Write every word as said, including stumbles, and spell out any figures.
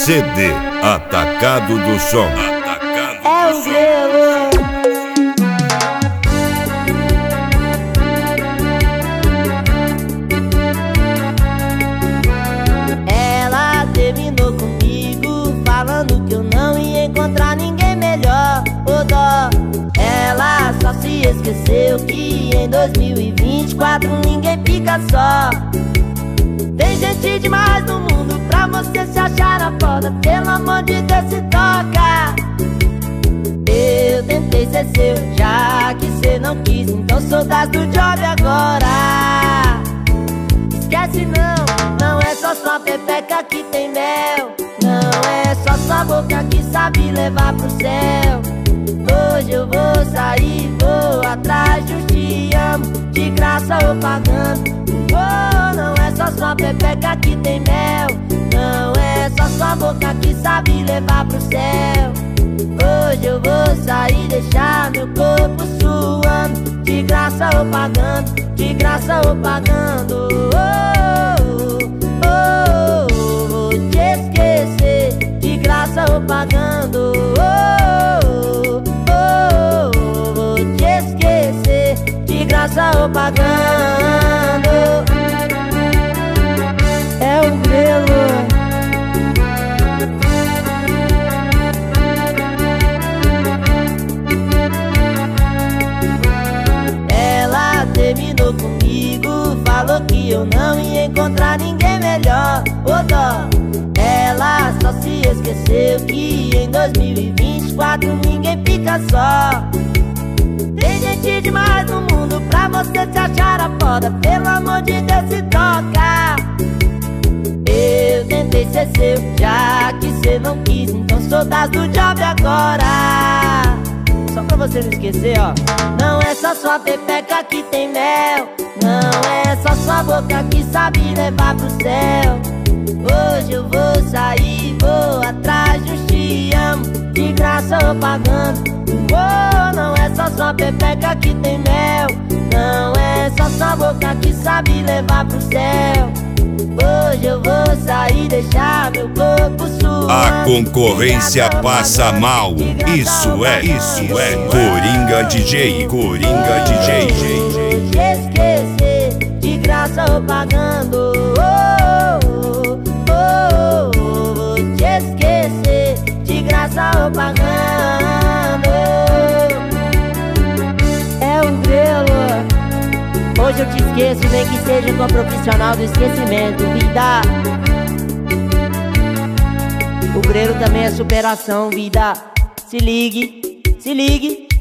C D Atacado do Som. Atacado é do o Som. Grelo. Ela terminou comigo, falando que eu não ia encontrar ninguém melhor. Ô dó, ela só se esqueceu que em dois mil e vinte e quatro ninguém fica só. Tem gente demais no mundo pra você se achar a foda. Pelo amor de Deus, se toca. Eu tentei ser seu, já que cê não quis, então sou das do job agora. Esquece não, não é só sua pepeca que tem mel. Não é só sua boca que sabe levar pro céu. Hoje eu vou sair, vou atrás de um te amo, de graça ou pagando. Oh, não é só sua pepeca que tem mel. Não é só sua boca que sabe levar pro céu. Hoje eu vou sair, deixar meu corpo suando, de graça ou pagando, de graça ou pagando. Oh, oh, oh, oh, vou te esquecer, de graça ou pagando. Oh, oh, oh, oh, vou te esquecer, de graça ou pagando. É o Grelo. Ela terminou comigo, falou que eu não ia encontrar ninguém melhor. Ô dó, ela só se esqueceu que em dois mil e vinte e quatro ninguém fica só. Tem gente demais no mundo pra você se achar a foda. Pelo amor de Deus, se toca. Eu tentei ser seu, já que cê não quis, então sou das do job agora. Só pra você não esquecer, ó. Não é só sua pepeca que tem mel. Não é só sua boca que sabe levar pro céu. Hoje eu vou sair, vou atrás de um te amo, de graça ou pagando. Oh, não é só sua pepeca que tem mel. Não é só sua boca que sabe levar pro céu. Hoje eu vou sair, deixar meu corpo suando. A concorrência passa mal. Isso é, isso é Coringa D J, Coringa D J. Vou te esquecer, de graça ou pagando. Oh, oh, oh, oh, vou te esquecer, de graça ou pagando. É o Grelo. Hoje eu te esqueço, nem que seja com a profissional do esquecimento, vida. O Grelo também é superação, vida. Se ligue, se ligue.